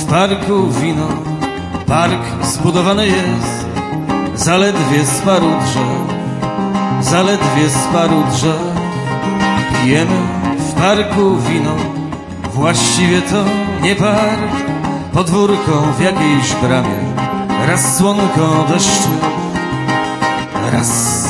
w parku wino. Park zbudowany jest zaledwie z paru drzew, zaledwie z paru drzew. Pijemy w parku wino, właściwie to nie park, podwórko w jakiejś bramie, raz słonko deszczu, raz